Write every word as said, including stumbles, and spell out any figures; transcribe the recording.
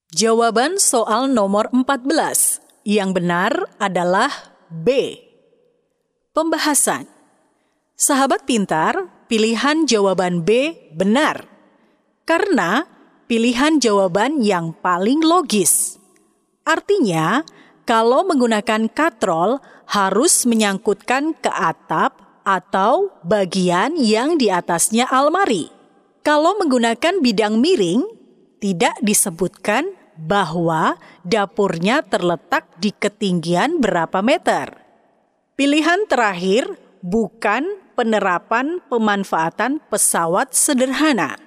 Jawaban soal nomor empat belas yang benar adalah B. Pembahasan. Sahabat pintar, pilihan jawaban B benar. Karena pilihan jawaban yang paling logis. Artinya, kalau menggunakan katrol harus menyangkutkan ke atap atau bagian yang di atasnya almari. Kalau menggunakan bidang miring, tidak disebutkan bahwa dapurnya terletak di ketinggian berapa meter. Pilihan terakhir bukan penerapan pemanfaatan pesawat sederhana.